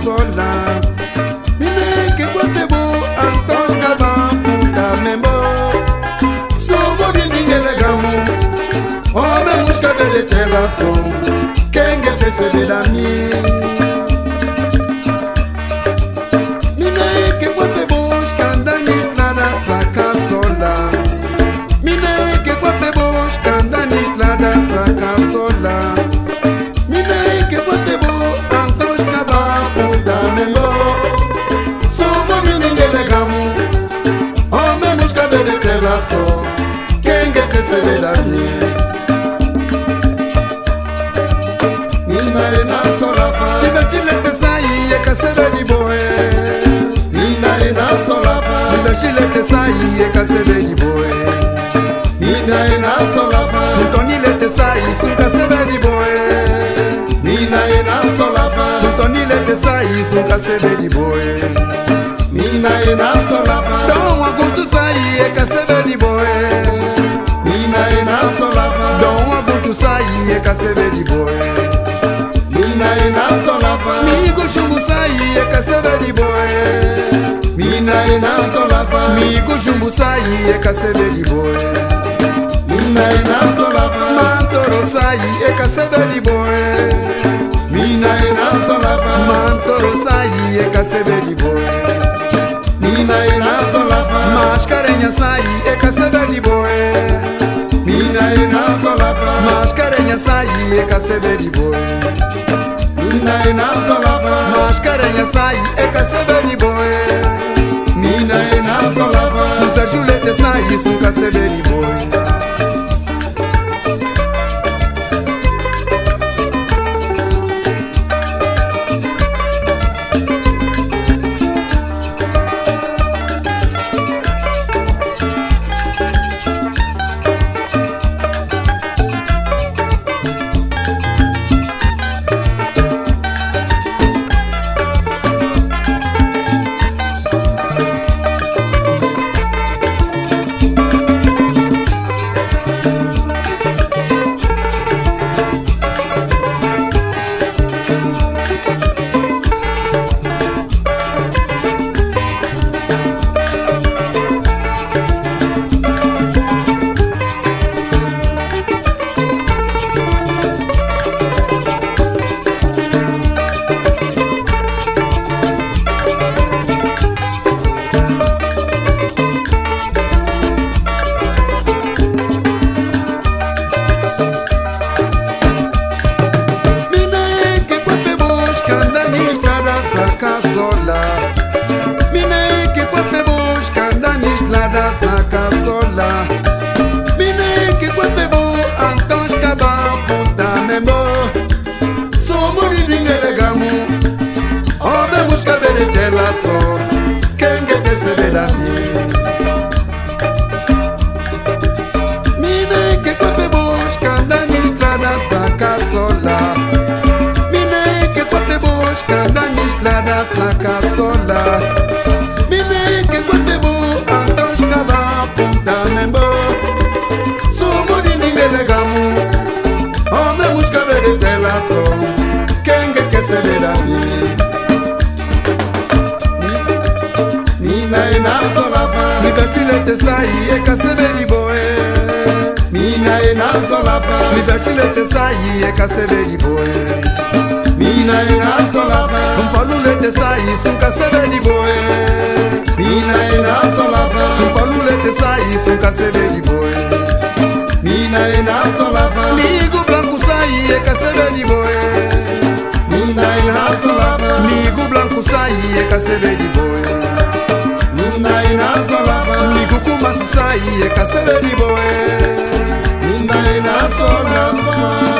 sola. Mine que quatebo antonga bambuta membo. Somo di ningelegamu. Ome muska de telason. Kenge tese da mi. Mine que quatebo skandani nada saka sola. Mine que quatebo skandani nada saka sola. Mine que quatebo antonga bambuta membo. Somo di ningelegamu. Ome muska de telason. Kenge tese da mi. Sunka sebeli boy, Nina ena solava. Don't want go to say eka sebeli boy, Nina ena solava. Don't want go to say eka sebeli boy, Nina ena solava. Mi go shumbu say eka sebeli boy, Nina ena solava. Mi go shumbu say eka sebeli boy, Nina ena solava. Mantoro say eka sebeli boy, Nina ena solava. Mantoro sai e casebeli boy, Nina ena solava. Mascarenha sai e casebeli boy, Nina ena solava. Mascarenha sai e casebeli boy, Nina ena solava. Mascarenha sai e casebeli boy, Nina ena solava. Susa Julete sai su casebeli boy. Kenge tese da mi. Mine que quape busca Dani Clara saca sola. Mine que quape busca Dani Clara saca sola. Mine que quape busca Antoshka ba punta membo. Sumo di ningelegamu. Ome muska vede telaso. Kenge tese da mi. Nina ena solava. Libertilete sai e casebeli boy, Nina ena solava. Libertilete sai e casebeli boy, Nina ena solava. Sun palulete sai sun casebeli boy, Nina ena solava. Sun palulete sai sun casebeli boy, Nina ena solava. Ligo blanco sai e casebeli boy, Nina ena solava. Ligo blanco sai e casebeli boy, Nina ena solava. Ligo kuma sai e casebeli boy, Nina ena solava.